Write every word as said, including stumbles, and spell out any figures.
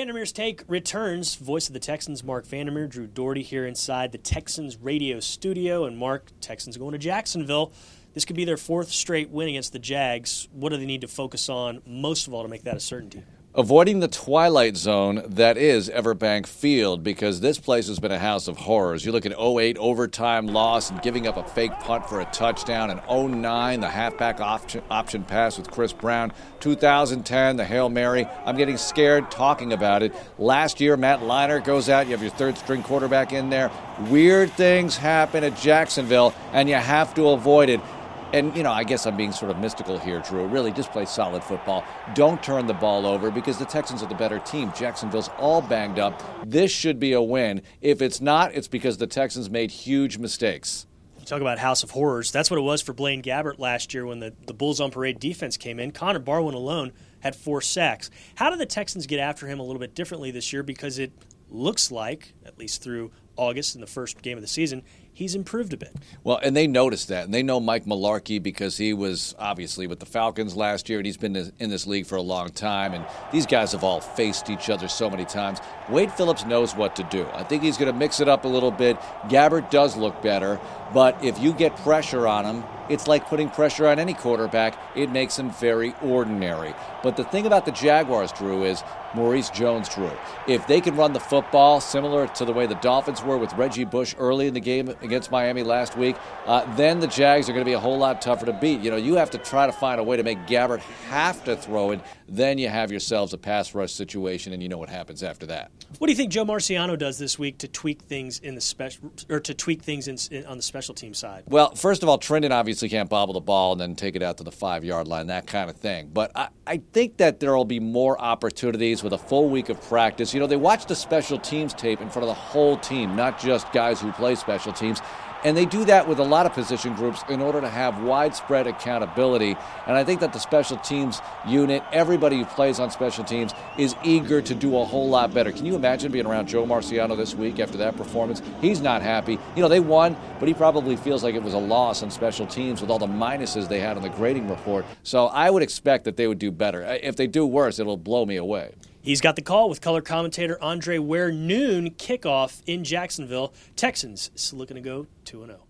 Vandermeer's Take returns. Voice of the Texans, Mark Vandermeer, Drew Doherty here inside the Texans radio studio. And Mark, Texans going to Jacksonville. This could be their fourth straight win against the Jags. What do they need to focus on most of all to make that a certainty? Avoiding the twilight zone that is Everbank Field, because this place has been a house of horrors. You look at oh eight overtime loss and giving up a fake punt for a touchdown, and oh nine the halfback option, option pass with Chris Brown, two thousand ten the Hail Mary. I'm getting scared talking about it. Last year, Matt Leinart goes out. You have your third-string quarterback in there. Weird things happen at Jacksonville, and you have to avoid it. And, you know, I guess I'm being sort of mystical here, Drew. Really, just play solid football. Don't turn the ball over because the Texans are the better team. Jacksonville's all banged up. This should be a win. If it's not, it's because the Texans made huge mistakes. You talk about House of Horrors. That's what it was for Blaine Gabbert last year when the, the Bulls on Parade defense came in. Connor Barwin alone had four sacks. How do the Texans get after him a little bit differently this year? Because it looks like, at least through August in the first game of the season, he's improved a bit. Well, and they noticed that, and they know Mike Mularkey because he was obviously with the Falcons last year, and he's been in this league for a long time, and these guys have all faced each other so many times. Wade Phillips knows what to do. I think he's going to mix it up a little bit. Gabbert does look better, but if you get pressure on him, it's like putting pressure on any quarterback. It makes him very ordinary. But the thing about the Jaguars, Drew, is Maurice Jones-Drew. If they can run the football similar to the way the Dolphins were with Reggie Bush early in the game against Miami last week, uh, then the Jags are going to be a whole lot tougher to beat. You know, you have to try to find a way to make Gabbert have to throw it. Then you have yourselves a pass rush situation, and you know what happens after that. What do you think Joe Marciano does this week to tweak things in the special, or to tweak things in, in, on the special team side? Well, first of all, Trendon obviously can't bobble the ball and then take it out to the five-yard line, that kind of thing. But I, I think that there will be more opportunities with a full week of practice. You know, they watch the special teams tape in front of the whole team, not just guys who play special teams. And they do that with a lot of position groups in order to have widespread accountability. And I think that the special teams unit, everybody who plays on special teams, is eager to do a whole lot better. Can you imagine being around Joe Marciano this week after that performance? He's not happy. You know, they won, but he probably feels like it was a loss on special teams with all the minuses they had on the grading report. So I would expect that they would do better. If they do worse, it'll blow me away. He's got the call with color commentator Andre Ware. Noon kickoff in Jacksonville. Texans looking to go two and oh.